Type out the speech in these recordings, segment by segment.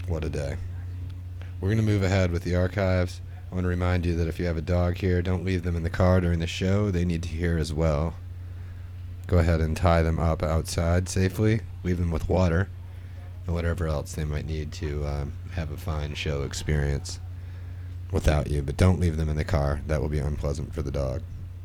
What a day. We're going to move ahead with the archives. I want to remind you that if you have a dog here, don't leave them in the car during the show. They need to hear as well. Go ahead and tie them up outside safely. Leave them with water and whatever else they might need to have a fine show experience without you. But don't leave them in the car. That will be unpleasant for the dog.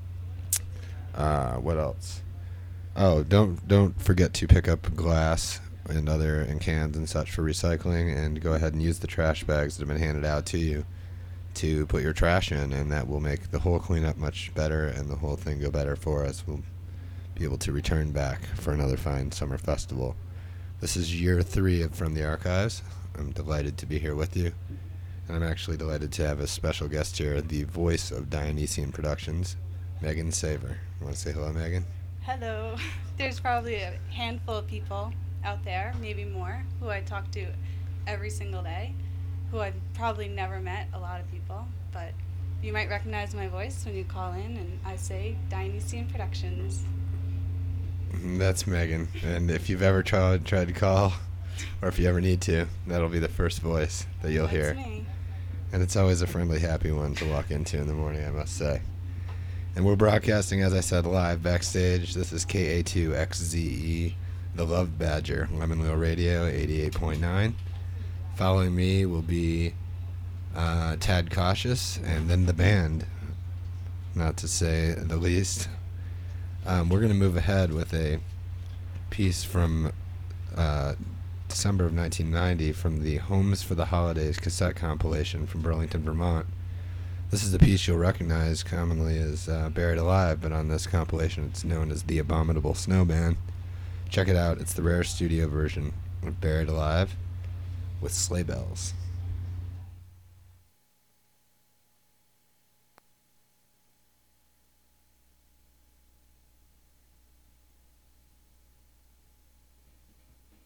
What else? Oh, don't forget to pick up glass and cans and such for recycling, and go ahead and use the trash bags that have been handed out to you to put your trash in, and that will make the whole cleanup much better and the whole thing go better for us. We'll be able to return back for another fine summer festival. This is year 3 of From the Archives. I'm delighted to be here with you, and I'm actually delighted to have a special guest here, the voice of Dionysian Productions, Megan Saver. You want to say hello, Megan? Hello. There's probably a handful of people out there, maybe more, who I talk to every single day, who I've probably never met, a lot of people, but you might recognize my voice when you call in and I say Dionysian Productions. That's Megan, and if you've ever tried to call, or if you ever need to, that'll be the first voice that you'll That's hear. me. And it's always a friendly, happy one to walk into in the morning, I must say. And we're broadcasting, as I said, live backstage. This is KA2XZE, the Love Badger, Lemon Wheel Radio, 88.9. Following me will be Tad Cautious, and then the band, not to say the least. We're going to move ahead with a piece from December of 1990 from the Homes for the Holidays cassette compilation from Burlington, Vermont. This is a piece you'll recognize commonly as Buried Alive, but on this compilation it's known as The Abominable Snowman. Check it out. It's the rare studio version of Buried Alive with sleigh bells.